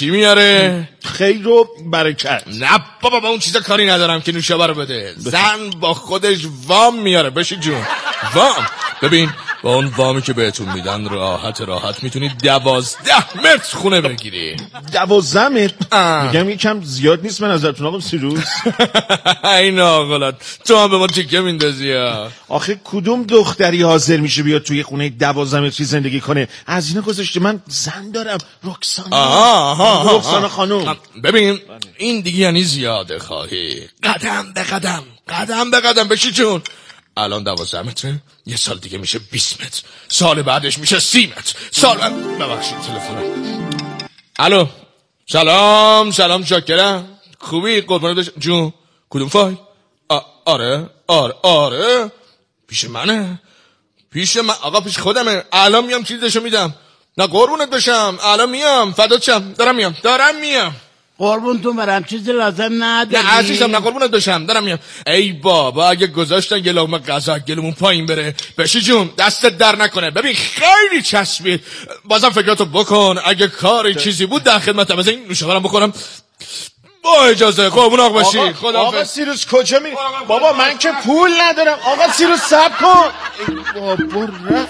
چی میاره؟ خیر و برکت. نه بابا با اون چیزا کاری ندارم که نوشابه رو بده. زن با خودش وام میاره. بشی جون وام. ببین با اون وامی که بهتون میدن راحت میتونید 12 متر خونه بگیری. 12 متر؟ میگم یکم زیاد نیست به نظرتون آقا سیروس؟ این آقالات تو هم به ما تیکه میندازی. آخه کدوم دختری حاضر میشه بیاد توی خونه 12 متری زندگی کنه؟ از اینا گذاشته من زن دارم. رکسانا خانوم. ببین این دیگه یعنی زیاده خواهی. قدم به قدم بشی جون. الان 12 متر، یه سال دیگه میشه 20 متر، سال بعدش میشه 30 متر، ببخشید تلفنم. الو سلام شاکرم. خوبی قربانت بشم جون. کدوم فایل؟ آره پیش منه. آقا پیش خودمه. الان میام چیزشو میدم. نه قربونت بشم الان میام. فدات شم. دارم میام. قربونتون برم چیزی لازم نداری. نه عزیزم نه قربونت بشم دارم میام. ای بابا اگه گذاشتن یه لقمه غذا گلمون پایین بره. بشی جون دستت در نکنه. ببین خیلی چسبید. بازم فکراتو بکن. اگه کاری چیزی بود در خدمتم. از این نوشابه بخورم با اجازه. قربون آقا باشی. آقا سیروس کجا میری؟ بابا من که پول ندارم. آقا سیروس صبر کن. بابا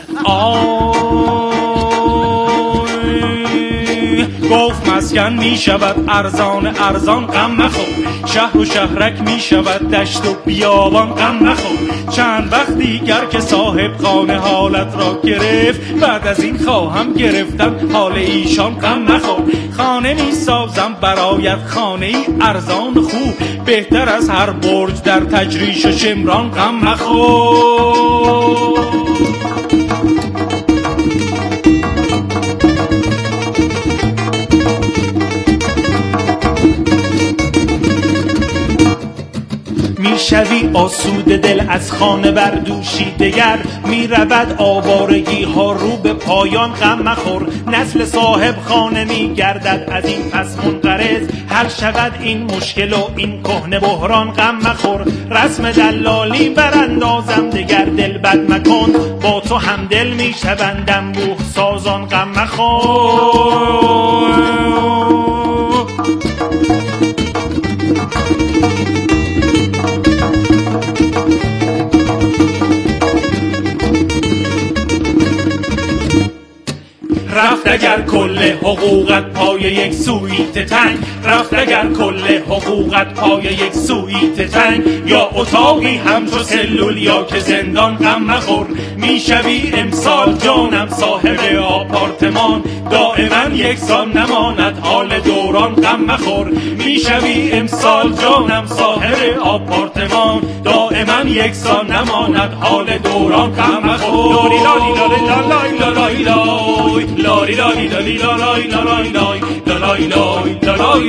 گفت مسکن می شود ارزان غم مخور. شهر و شهرک می شود دشت و بیابان غم مخور. چند وقت دیگر که صاحب خانه حالت را گرفت، بعد از این خواهم گرفتن حال ایشان غم مخور. خانه می سازم برایت خانه ای ارزان خوب، بهتر از هر برج در تجریش و شمران غم مخور. میشوی آسود دل از خانه بردوشی دگر، میرود آوارگی ها رو به پایان غم مخور. نسل صاحب خانه میگردد از این پس منقرض، حل شود این مشکل و این کهنه بحران غم مخور. رسم دلالی براندازم دگر دل بد مکن، با تو هم دل میشوندم بوه سازان غم مخور. رفت اگر کل حقوقت پای یک سویت تنگ، رفت اگر کل حقوقت پای یک سویت تنگ، یا اتاقی همچو سلول یا که زندان غم مخور. میشوی امسال جانم صاحب آپارتمان، دائما یکسان نماند حال دوران غم مخور. میشوی امسال جانم صاحب آپارتمان، دائما یکسان نماند حال دوران غم مخور. لاری لاری لاری لاری لاری لاری لاری لاری لاری لاری لاری لاری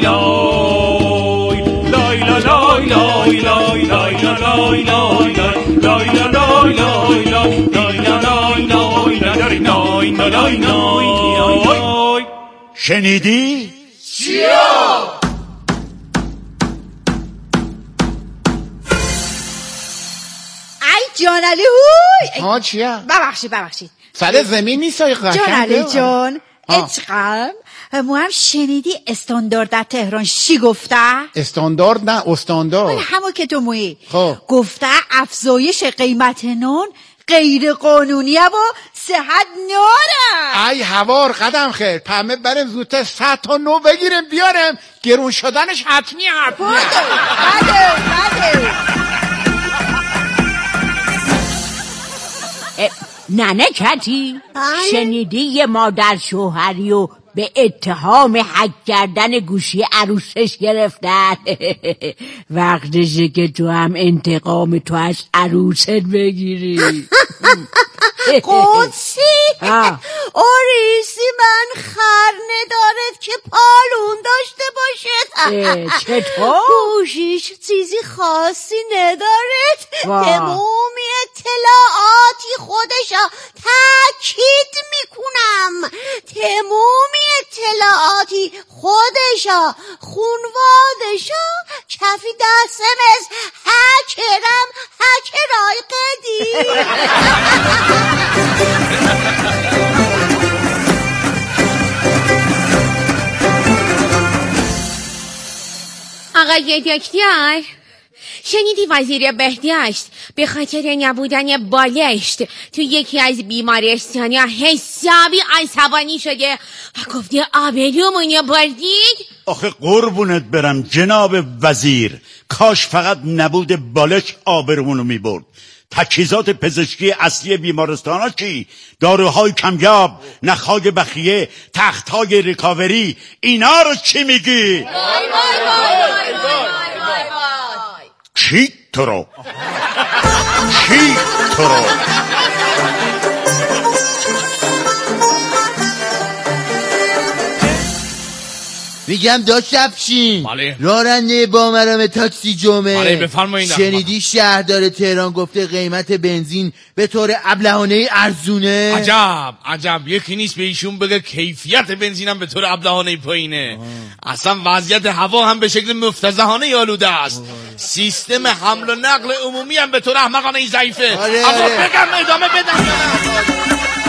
لاری. شنیدی؟ چیا؟ جان علی ها چیه؟ ببخشید سر زمین نیست جان علی جان اچقم مو هم شنیدی استاندارد در تهران چی گفته؟ استاندارد نه استاندارد همون که تو مویی خب گفته افزایش قیمت نان غیر قانونیه و صحت ناره. ای هوار قدم خیر پمه بریم زودتر 100 تا نو بگیریم بیارم، گرون شدنش حتمی نه کتی شنیدی یه مادر شوهری و به اتهام حک کردن گوشی عروسش گرفتن؟ وقتشه که تو هم انتقام تو از عروست بگیری. قدسی آریسی من خر ندارد که پالون داشته باشد. چطور؟ گوشیش چیزی خاصی ندارد، تمامی اطلاعاتی خودشا تاکید میکنم، تمامی اطلاعاتی خودشا خونوادشا کفی دستم از هکرای قدیم. آقای دکتر، شنیدی وزیر بهداشت به خاطر نبودن بالشت تو یکی از بیمارستان‌ها حسابی عصبانی شده و گفته آبرومونو بردید؟ آخه قربونت برم جناب وزیر، کاش فقط نبود بالش آبرومونو میبرد. تجهیزات پزشکی اصلی بیمارستان ها چی؟ داروهای کمیاب، نخهای بخیه، تختهای ریکاوری، اینا رو چی میگی؟ چی تو رو؟ چی تو رو؟ میگم داشت افشین بله. راننده با مرام تاکسی جمعه. بله بفرمایید. شنیدی شهردار تهران گفته قیمت بنزین به طور ابلهانه‌ای ارزونه؟ عجب یکی نیست به ایشون بگه کیفیت بنزینم به طور ابلهانه‌ای پایینه. اصلا وضعیت هوا هم به شکل مفتضحانه آلوده است. سیستم حمل و نقل عمومی هم به طور احمقانه ضعیفه. اما بگم ادامه بدم یا نه؟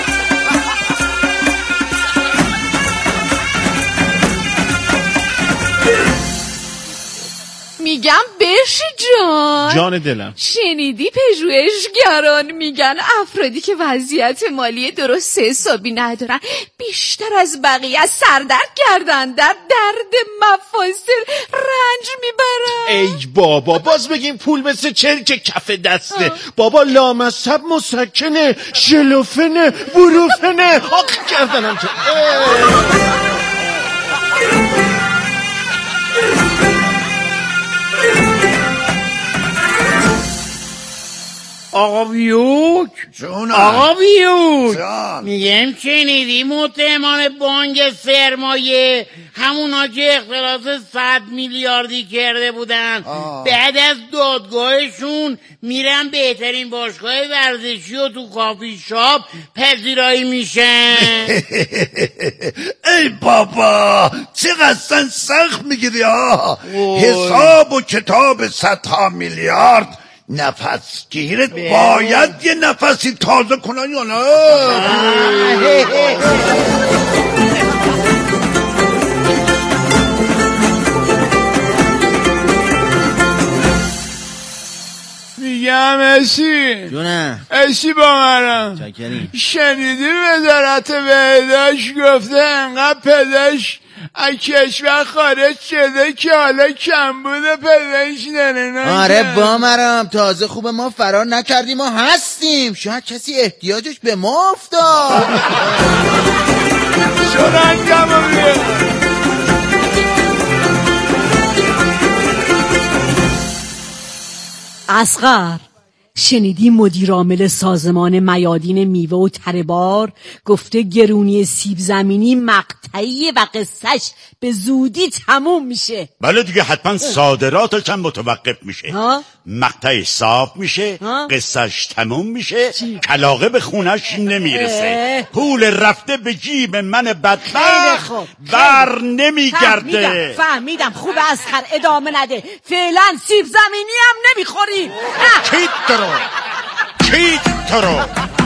میگم بشی جان دلم، شنیدی پژوهشگران میگن افرادی که وضعیت مالی درست حسابی ندارن بیشتر از بقیه از سردرد کردن، در درد مفاصل رنج میبرن. ای بابا باز بگیم پول مثل چرک کف دسته. بابا لامصب مسکنه، شلوفنه، بروفنه، آخ کردنم تو. آقا بیوک میگم شنیدی متهمان بانک سرمایه همونا که اختلاس 100 میلیاردی کرده بودن بعد از دادگاهشون میرن بهترین باشگاه ورزشی و تو کافی شاپ پذیرایی میشن. ای بابا چقدر سخت میگیری ها. حساب و کتاب 100 میلیارد نفس گیرت باید یه نفسی تازه کنن یا نه؟ میگم اسی جونم اسی با منم شنیدی وزارت بهداشت گفته انقدر پزشک از کشور خارج شده که حالا کمبود پزشک داره. آره با مرام تازه خوبه ما فرار نکردیم ما هستیم، شاید کسی احتیاجش به ما افتاد. شرنگم بیه اصغر، شنیدی مدیر عامل سازمان میادین میوه و تره‌بار گفته گرونی سیب زمینی مقطعیه و قصهش به زودی تموم میشه؟ بله دیگه حتما صادراتش هم متوقف میشه. مقطعش صاف میشه، قصهش تموم میشه، کلاغه به خونش نمیرسه، پول رفته به جیب من بدبخت بر نمیگرده. فهمیدم خوب اصغر ادامه نده، فعلا سیب زمینی هم نمیخوری. چی تو رو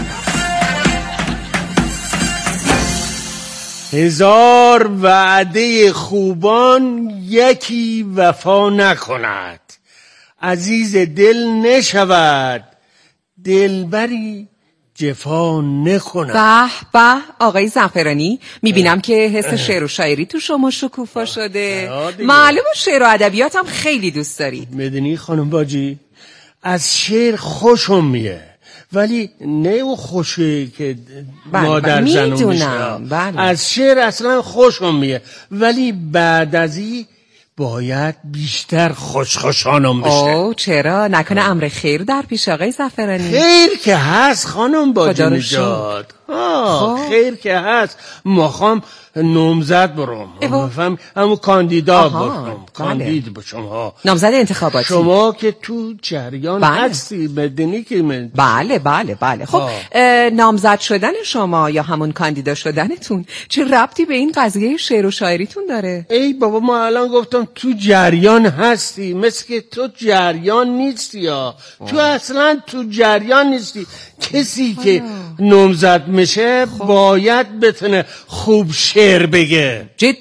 هزار وعده خوبان یکی وفا نکند، عزیز دل نشود دلبری جفا نکند. به به آقای زعفرانی، میبینم که حس شعر و شاعری تو شما شکوفا شده. معلومه شعر و ادبیات هم خیلی دوست دارید. میدونی خانم باجی از شعر خوشم میه، ولی نه او خوشه که مادر زنم میشه. از شعر اصلا خوشم میه، ولی بعد از این باید بیشتر خوشخوشانم بشه. اوه چرا؟ نکنه امر خیر در پیش آقای زعفرانی؟ خیر که هست خانم باجی نجات، خیر که هست. ماخوام نامزد برم، همون کاندیدا برم، کاندید بشم ها، نامزد انتخاباتی. شما که تو جریان هستی بدونی که من بله. خب نامزد شدن شما یا همون کاندیدا شدنتون چه ربطی به این قضیه شعر و شاعریتون داره؟ ای بابا ما الان گفتم تو جریان هستی، مثل که تو جریان نیستی یا تو اصلا تو جریان نیستی. کسی که نامزد میشه باید بتونه خوب شعر بگه. جدی؟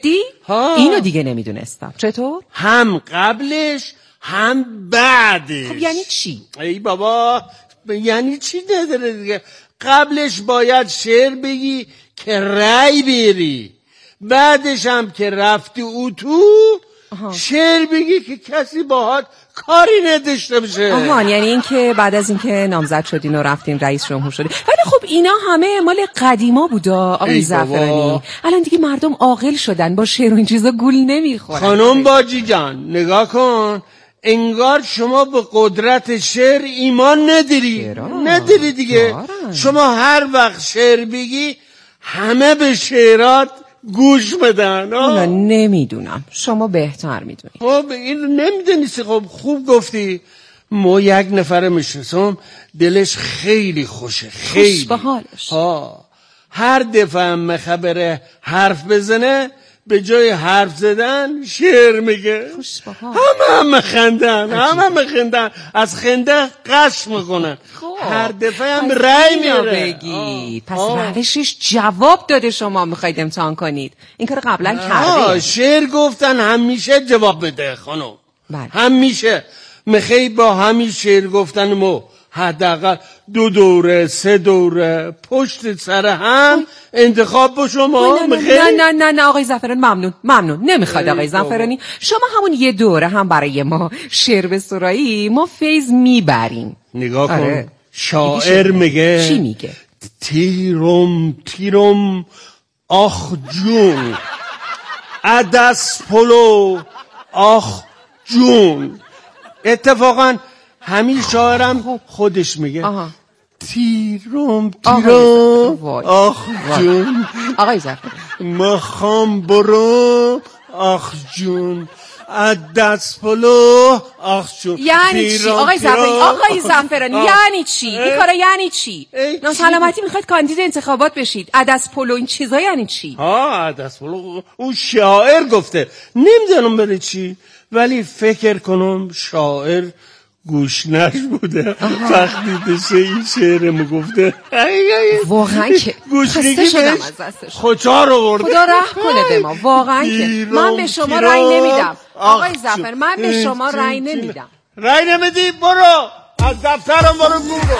اینو دیگه نمیدونستم. چطور؟ هم قبلش هم بعدش. خب یعنی چی؟ ای بابا یعنی چی نداره دیگه. قبلش باید شعر بگی که رأی بیاری، بعدش هم که رفتی تو شعر بگی که کسی باهات کاری نداشته باشه. آهان، یعنی این که بعد از اینکه نامزد شدین و رفتین رئیس جمهور شدین. ولی خب اینا همه مال قدیما بودا آقای زعفرانی. الان دیگه مردم عاقل شدن، با شعر و این چیزا گول نمیخورن. خانم باجی جان نگاه کن، انگار شما به قدرت شعر ایمان نداری دیگه. شما هر وقت شعر بگی همه به شعرات گوش بدن. نمیدونم، شما بهتر میدونی. خب این نمیدونیستی. خب خوب گفتی. ما یک نفر میشناسم دلش خیلی خوشه، خیلی خوش به حالش. هر دفعه هم خبره حرف بزنه به جای حرف زدن شعر میگه. همه خندن از خنده قش میکنن. هر دفعه هم رأی میاره. بگی پس روشش جواب داده، شما میخواید امتحان کنید. این کار قبلا کرده. شعر گفتن همیشه جواب بده خانم. همیشه میخوای با همین شعر گفتن ما حداقل 2 دوره 3 دوره پشت سر هم انتخاب با شما. نه آقای زعفرانی ممنون نمیخواد. آقای زعفرانی شما همون 1 دوره هم برای ما شعر بسرایی، ما فیض میبریم. نگاه کن شاعر میگه. چی میگه؟ تیرم آخ جون عدس پلو آخ جون. اتفاقا همین شاعرم خودش میگه تیرم آخ جون. آقای زعفرانی مخام برو آخ جون عدس پلو آخ جون. یعنی چی آقای زعفرانی یعنی چی؟ این کارا یعنی چی؟ ناسلامتی میخواید کاندید انتخابات بشید، عدس پلو این چیزا یعنی چی؟ عدس پلو اون شاعر گفته، نمیدونم برای چی، ولی فکر کنم شاعر گوشنش بوده وقتی دسته این شعرمو گفته. واقعا که خسته شدم از دستش. خدا رو برده. خدا رحم کنه به ما. واقعا که من به شما رأی نمیدم آقای زعفر، من به شما رأی نمیدم. رأی نمیدی؟ برو از دفترم برو برو.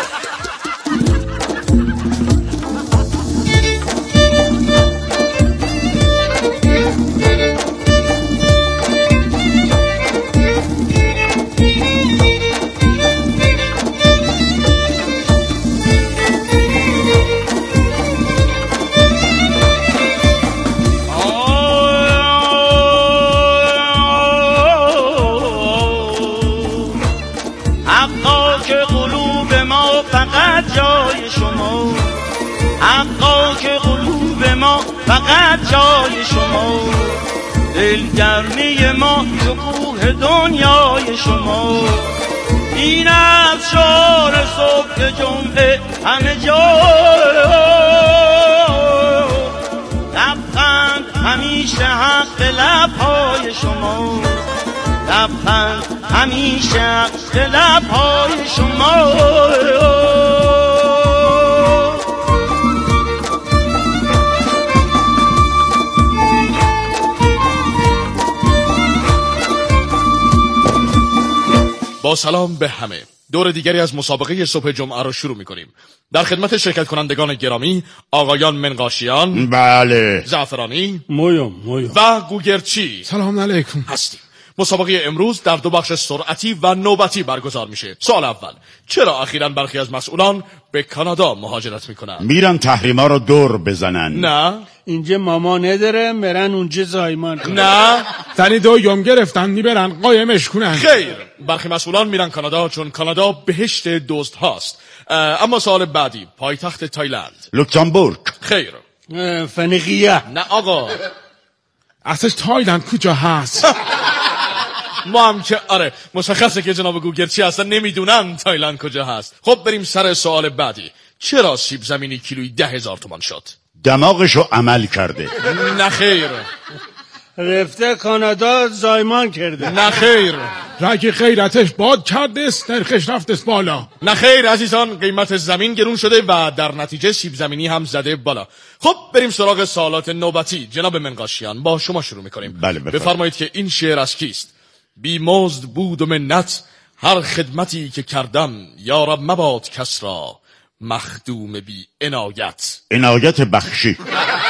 فقط جای شما، دلگرمی ما تو کوه دنیای شما. این از شعار صبح جمعه همه جا، لبخند همیشه حق لبهای شما، لبخند همیشه حق لبهای شما. با سلام به همه، دور دیگری از مسابقه صبح جمعه را شروع می‌کنیم. در خدمت شرکت کنندگان گرامی آقایان منقاشیان، بله، زعفرانی، مویو و گوگرچی سلام علیکم هستیم. مسابقه امروز در 2 بخش سرعتی و نوبتی برگزار میشه. سوال اول، چرا اخیراً برخی از مسئولان به کانادا مهاجرت میکنن؟ میرن تحریما رو دور بزنن. نه، اینجا ماما نداره مرن اونجا زایمان کنن. نه، تنی 2 یوم گرفتن میبرن قایمش کنن. خیر، برخی مسئولان میرن کانادا چون کانادا بهشت دزد هاست. اما سوال بعدی، پایتخت تایلند؟ لوکزامبورگ. خیر. فنیقیه. نه آقا، اصلا تایلند کجا هست؟ ما هم که آره مشخصه که جناب گوگرچی اصلا نمیدونن تایلند کجا هست. خب بریم سر سوال بعدی، چرا سیب زمینی کیلویی 10,000 تومان شد؟ دماغشو عمل کرده. نه خیر. رفته کانادا زایمان کرده. نه خیر. رگ غیرتش باد کرده نرخش رفته بالا. نه خیر عزیزان، قیمت زمین گرون شده و در نتیجه سیب زمینی هم زده بالا. خب بریم سراغ سوالات نوبتی. جناب منقاشیان با شما شروع میکنیم. بله بفرمایید که این شعر از کیست؟ بی مزد بود و منت هر خدمتی که کردم، یارب مباد کس را مخدوم بی عنایت. عنایت بخشی.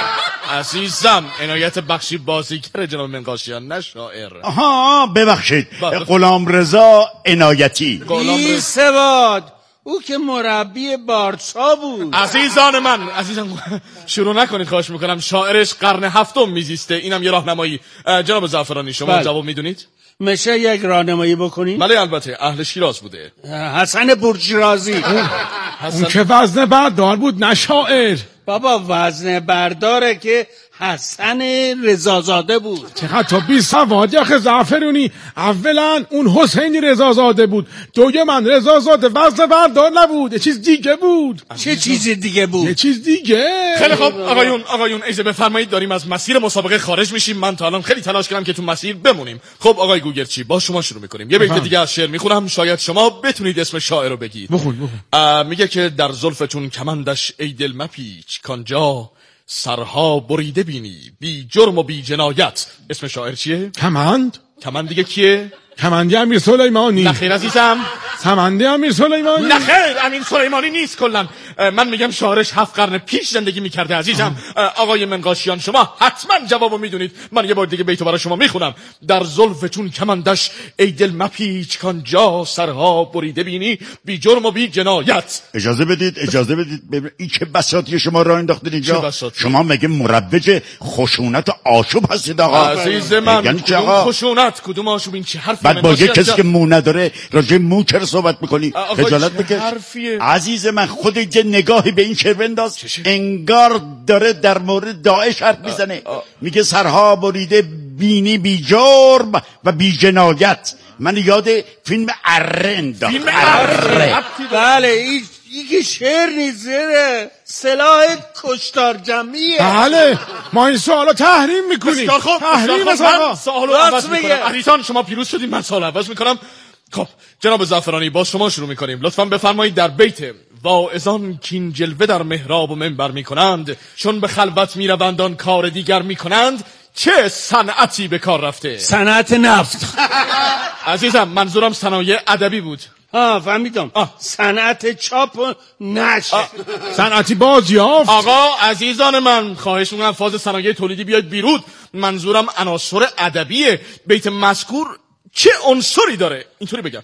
عزیزم عنایت بخشی بازیگر جناب منقاشیان، نه شاعر. آها ببخشید، غلام رضا عنایتی. بی سواد، او که مربی بارسا بود. عزیزان من، عزیزان شروع نکنید خواهش میکنم. شاعرش قرن هفتم میزیسته. اینم یه راهنمایی. جناب زعفرانی شما جواب میدونید؟ میشه یک راهنمایی بکنید؟ بله البته، اهل شیراز بوده. حسن بورشیرازی. اون که وزن بردار بود، نه شاعر. بابا وزن برداره که حسن رضازاده بود. چقدر تو بی سوادی آخه زعفرونی. اولا اون حسینی رضازاده بود، دوما رضازاده وزن بردار نبود، یه چیز دیگه بود. چه چیز دیگه بود؟ یه چیز دیگه. خیلی خوب آقایون اجازه بفرمایید، داریم از مسیر مسابقه خارج میشیم. من تا الان خیلی تلاش کردم که تو مسیر بمونیم. خب آقای گوگرچی با شما شروع میکنیم. یه بیت دیگه از شعر میخونم، شاید شما بتونید اسم شاعر رو بگید. بخون. میگه که در زلفتون کمندش ای دل مپیچ، کانجا سرها بریده بینی بی جرم و بی جنایت. اسم شاعر چیه؟ کمند دیگه کیه؟ کمندی امیر سلیمانی. نخیر عزیزم، کمندی امیر سلیمانی. نخیر امیر سلیمانی نیست. کلا من میگم شاعرش 7 قرن پیش زندگی میکرده. عزیزم آقای منقاشیان شما حتما جوابو میدونید. من یه بار دیگه بیتو برای شما میخونم. در زلفتون کمندش ای دل مپیچ، کانجا سرها بریده بینی بی جرم و بی جنایت. اجازه بدید این چه بساطی شما راه انداختید اینجا. شما مگه مروج خشونت و آشوب هستید آقا؟ عزیز من کدوم خشونت کدوم آشوب؟ این چه حرفی؟ بعد با یه کسی که مو نداره راجع مو چرا صحبت میکنی؟ خجالت بکش. عزیز من خودت یه نگاهی به این شعر بنداز. انگار داره در مورد داعش حرف میزنه. میگه سرها بریده بینی بی جرم و بی جنایت. من یاد فیلم اره انداخت. بله این که شعر نیست، سلاح کشتار جمعیه. بله ما این سوالو تحریم میکنیم. تحریم من سوالو عوض میکنم. عزیزان شما پیروز شدید، من سوالو عوض میکنم. خب جناب زعفرانی با شما شروع میکنیم. لطفاً بفرمایید در بیت واعظان کین جلوه در محراب و منبر میکنند، چون به خلوت میروند آن کار دیگر میکنند، چه صنعتی به کار رفته؟ صنعت نفت. عزیزم منظورم صنایع ادبی بود. فهمیدم. صنعت چاپ و نشر. صنعتی بازیافت. آقا عزیزان من خواهش میکنم فاز صنایع تولیدی بیاید بیرون. منظورم عناصر ادبیه. بیت مذکور چه عنصری داره؟ اینطوری بگم.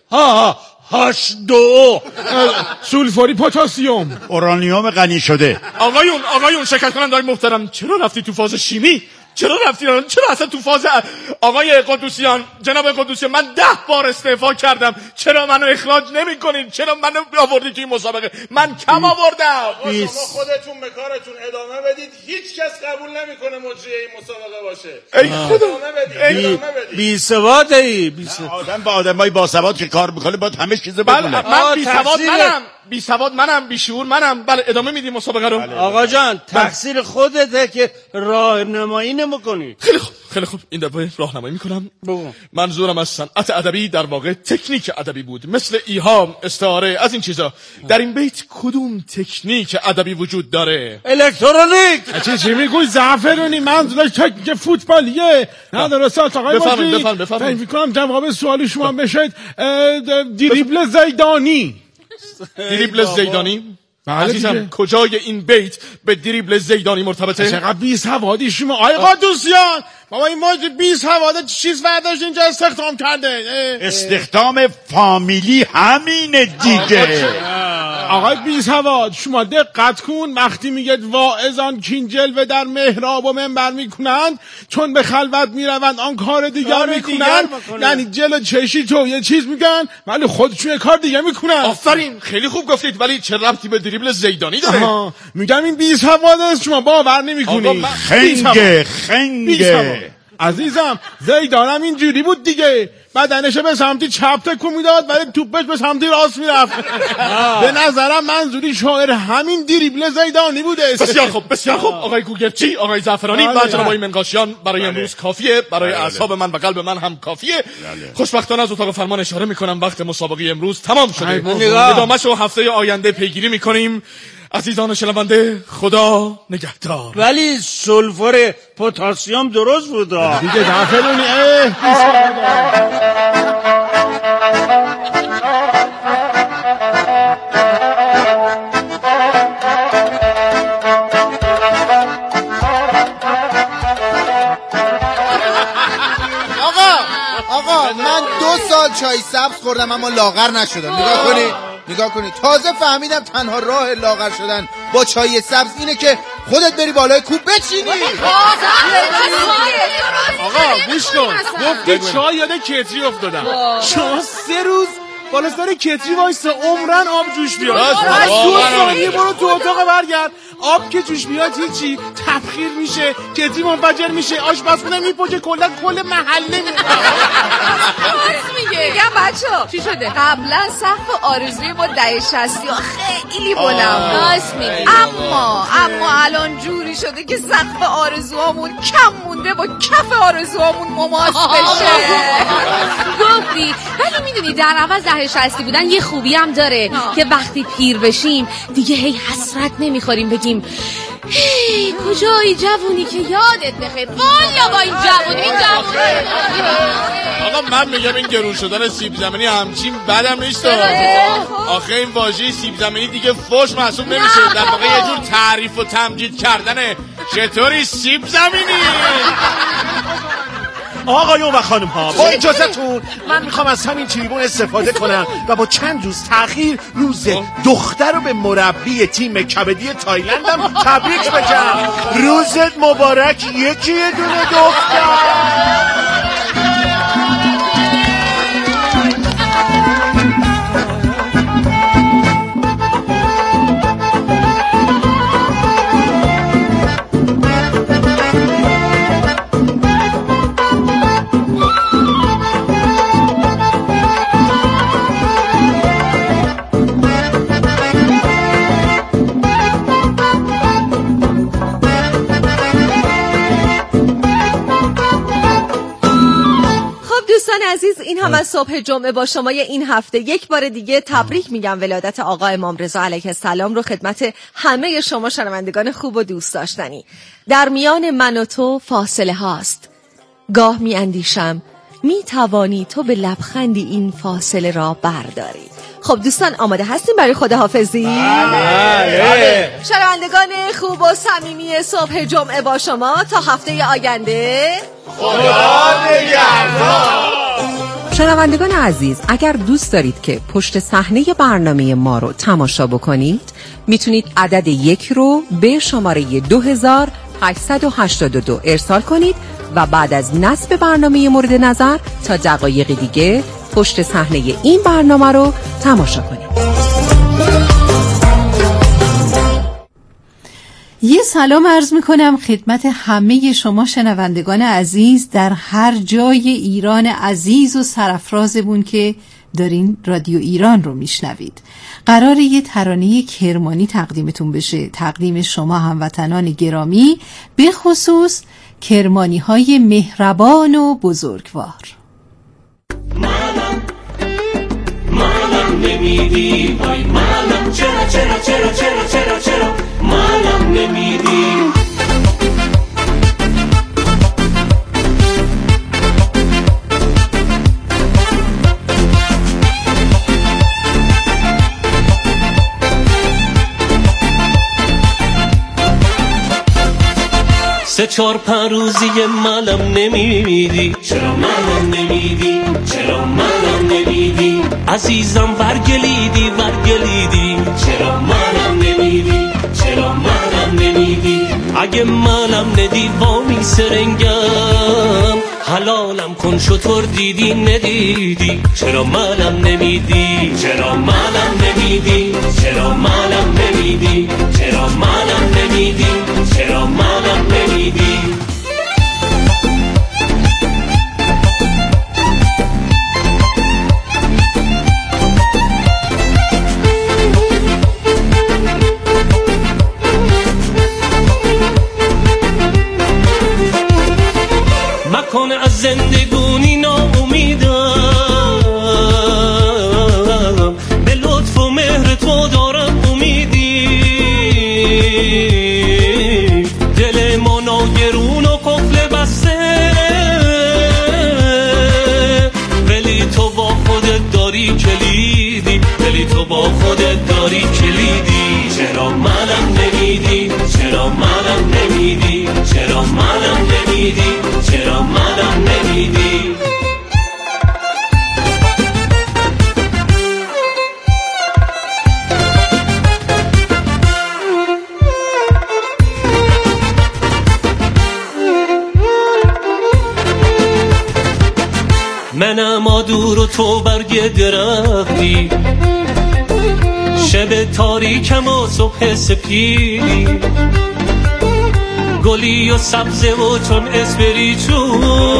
H2O سولفوری پتاسیم اورانیوم غنی شده. آقایون شرکت کنندگان محترم، چرا رفتی تو فاز شیمی؟ چرا اصلا تو فاز آقای قدوسیان، جناب قدوسیان من 10 بار استعفا کردم، چرا منو اخراج نمی‌کنین؟ چرا منو آوردید توی مسابقه؟ من کم آوردم. شما خودتون به کارتون ادامه بدید، هیچ کس قبول نمیکنه مجری این مسابقه باشه. ای خدا ادامه بدید. بی سواده. آدم با آدمای با سواد که کار میکنه باید همه چیزو بدونه. من بی سواد منم بی شعور منم. بله ادامه میدیم مسابقه رو. آقا جان تقصیر خودته که راهنمایی نمی‌کنی. خیلی خوب این دفعه راهنمایی میکنم. منظورم از صنعت ادبی در واقع تکنیک ادبی بود، مثل ایهام، استعاره، از این چیزا. در این بیت کدوم تکنیک ادبی وجود داره؟ الکترونیک. چی میگوی زعفرونی؟ منظورش تکنیک فوتبالیه. نه درست آقای مجری. فکر می‌کنم جواب سوال شما بشه دریبل زیدانی. دریبل زیدانی؟ عزیزم کجای این بیت به دریبل زیدانی مرتبطه؟ چقدر بی سوادی شما آقای قدوسیان. بابا این موج بی سواده چیز برداشت اینجا استخدام کرده. استخدام فامیلی همینه دیگه. آقای بی سواد شما دقت کن، وقتی میگه واعظان کین جلوه در محراب و منبر میکنند، چون به خلوت میروند آن کار دیگر میکنند، یعنی جلو چشی تو یه چیز میگن ولی خودشون یه کار دیگه میکنن. آفرین خیلی خوب گفتید، ولی چه ربطی به دریبل زیدانی داره؟ میگم این بی سواد است، شما باور نمیکنی. خنگه عزیزم زیدانم اینجوری بود دیگه، بدنش به سمتی چپ تکون میداد ولی توپش به سمتی راست میرفت. به نظرم منظوری شاعر همین دریبل زیدانی بوده. بسیار خوب بسیار خوب آقای گوگرچی، آقای زعفرانی و جناب آقای منقاشیان، برای امروز کافیه، برای اعصاب من و قلب من هم کافیه. خوشبختانه از اتاق فرمان اشاره میکنم وقت مسابقه امروز تمام شده، ادامه‌شو هفته آینده پیگیری میکنیم. عزیزان شنونده خدا نگهدار. ولی سلفور پتاسیم درست بود دیگه زعفرانی. آقا من 2 سال چای سبز خوردم اما لاغر نشدم. نگاه کنید تازه فهمیدم تنها راه لاغر شدن با چای سبز اینه که خودت بری بالای کوب بچینی. آقا گوش کن، گفتی چای یاد کتری افتادم. شما 3 روز بالا سر کتری وایسه عمرن آب جوش بیاد. از 2 ثانیه برو تو اتاق برگرد، آب که جوش بیاد هیچی، تبخیر میشه، کتری منفجر میشه، آشپزخونه میپاشه، کلا کل محله میگم بچه‌ها چی شده؟ قبلا سقف آرزوی ما 60 خیلی بلند بود، اما الان جوری شده که سقف آرزوامون کم مونده با کف آرزوامون مماس بشه. گفتی، ولی میدونی در عوض 60 بودن یه خوبی هم داره که وقتی پیر بشیم دیگه هی حسرت نمیخوریم بگیم هی کجایی جوونی که یادت بخیر. والا با این جوونی آقا من میگم این گرون شدن سیب زمینی همچین بدم نیست. آخه این واژه سیب زمینی دیگه فوش محسوب نمیشه، در واقع یه جور تعریف و تمجید کردنه. چطوری سیب زمینی؟ آقایون و خانم ها با اجازهتون من میخوام از همین تریبون استفاده کنم و با چند روز تأخیر روز دختر رو به مربی تیم کبدی تایلندم تبریک بگم. روزت مبارک یکی دونه دختر. عزیز این هم از صبح جمعه با شما این هفته یک بار دیگه تبریک میگم ولادت آقا امام رضا علیه السلام رو خدمت همه شما شنوندگان خوب و دوست داشتنی. در میان من و تو فاصله هاست، گاه می اندیشم می توانی تو به لبخندی این فاصله را برداری. خب دوستان آماده هستیم برای خداحافظی؟ بله. شنوندگان خوب و صمیمی صبح جمعه با شما تا هفته آینده. خدا نگهدار. شنوندگان عزیز، اگر دوست دارید که پشت صحنه برنامه ما رو تماشا بکنید میتونید عدد 1 رو به شماره 2882 ارسال کنید و بعد از نصب برنامه مورد نظر تا دقایق دیگه پشت صحنه این برنامه رو تماشا کنید. یه سلام عرض میکنم خدمت همه شما شنوندگان عزیز در هر جای ایران عزیز و سرافرازمون که دارین رادیو ایران رو میشنوید. قراره یه ترانه کرمانی تقدیمتون بشه، تقدیم شما هموطنان گرامی، به خصوص کرمانی های مهربان و بزرگوار. مالم نمیدی وای مالم چرا چرا چرا چرا چرا چرا مالم نمیدی سه چهار پنج روزی مالم نمیدی چرا مالم نمیدی چرا مالم نمیدی عزیزم ورگلیدی چرا مالم نمیدی چرا مالم نمیدی اگه مالم ندی وامی سرنگم حلالم کن شطور دیدی ندیدی چرا مالم نمیدی چرا مالم نمیدی چرا مالم نمیدی چرا مالم نمیدی چرا مالم نمیدی منم آدور و تو برگ درختی، شب تاریکم و صبح سپیدی، گلی و سبزه و چون اسپریتو،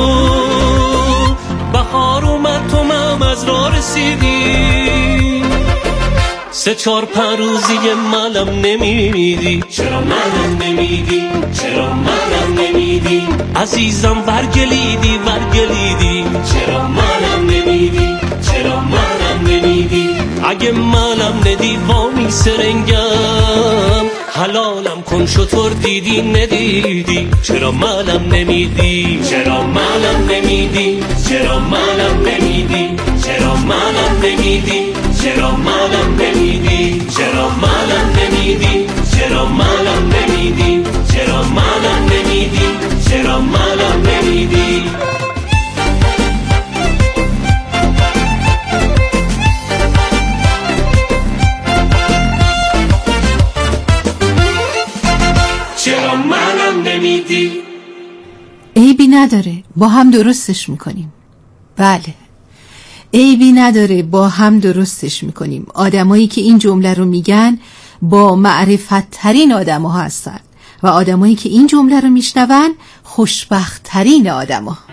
بهار اومد تو مم از راه رسیدی، 3-4-5 روزی منم نمیدی، چرا منم نمیدی، چرا منم نمیدی، عزیزم ورگلیدی ورگلیدی، چرا منم نمیدی، چرا منم نمیدی، اگه منم ندی وامی سرنگم، حلالم کن شطور دیدی ندیدی، چرا منم نمیدی، چرا منم نمیدی، چرا منم نمیدی، چرا منم نمیدی، چرا منم نمیدی، چرا منم نمیدی، چرا منم نمیدی، چرا منم نمیدی، چرا منم نمیدی. چرا منم نمیدی. عیبی نداره، با هم درستش میکنیم. بله، عیبی نداره، با هم درستش میکنیم. آدمایی که این جمله رو میگن با معرفت ترین آدم ها هستن و آدمایی که این جمله رو میشنون خوشبخت ترین آدم ها.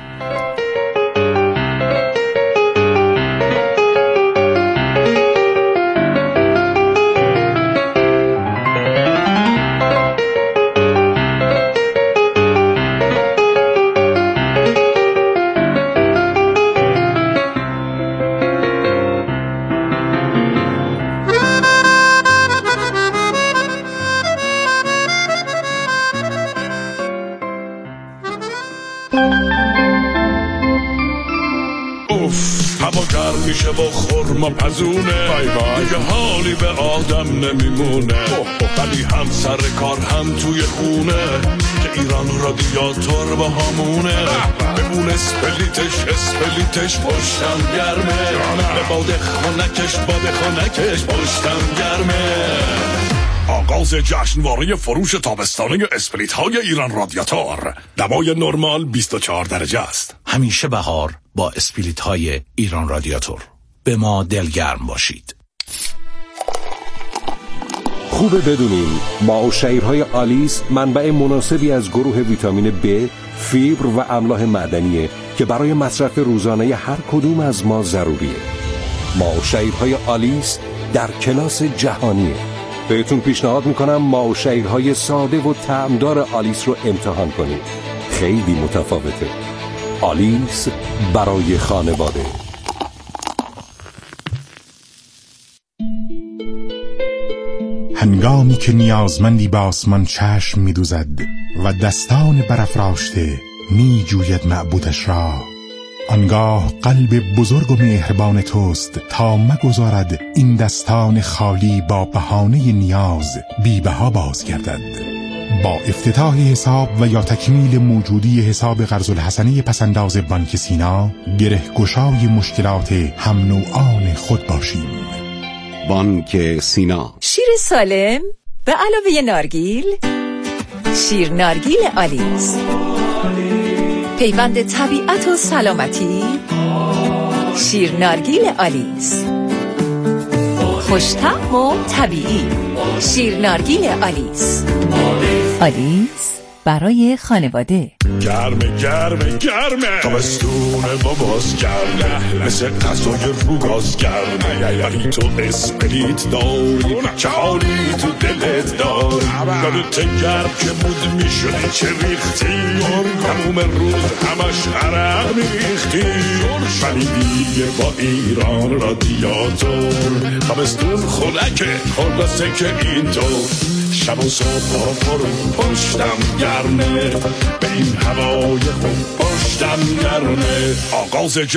هوا گرم میشه با خرما پزونه، دیگه حالی به آدم نمیمونه، ولی هم سر کار هم توی خونه که ایران رادیاتور با همونه، به اون اسپلیتش پشتم گرمه، به باد خانکش پشتم گرمه. آغاز جشنواره فروش تابستانه اسپلیت های ایران رادیاتور. دمای نرمال 24 درجه است. همیشه بهار با اسپلیت های ایران رادیاتور. به ما دلگرم باشید. خوبه بدونیم ماء و شعیرهای آلیس منبع مناسبی از گروه ویتامین B، فیبر و املاح معدنیه که برای مصرف روزانه هر کدوم از ما ضروریه. ماء و شعیرهای آلیس در کلاس جهانیه. بهتون پیشنهاد میکنم ماء و شعیرهای ساده و طعمدار آلیس رو امتحان کنید. خیلی متفاوته. آلیس برای خانواده. هنگامی که نیازمندی به آسمان چشم می‌دوزد و دستان برافراشته می‌جوید معبودش را، آنگاه قلب بزرگ و مهربان توست تا مگذارد این دستان خالی با بهانه نیاز بی‌بها بازگردد. با افتتاح حساب و یا تکمیل موجودی حساب قرض الحسنه پسنداز بانک سینا، گره گشای مشکلات هم نوعان خود باشیم. بانک سینا. شیر سالم به علاوه نارگیل، شیر نارگیل آلیس، پیوند طبیعت و سلامتی. شیر نارگیل آلیس، خوش‌طعم و طبیعی. شیر نارگیل آلیس. آلیس برای خانواده. گرمه تابستونه باباز گرمه، مثل غذای روگاز گرمه، ولی تو اسپریت داری چه حالی تو دلت داری، یادت گرم که مود میشدی چه ریختی، تموم روز همش عرق میریختی، ولی دیگه با ایران رادیاتور تابستون خلاصه که اینطور، شب و صبح پرون پشتم گرمه، به این هوای خوب پشتم گرمه. آغاز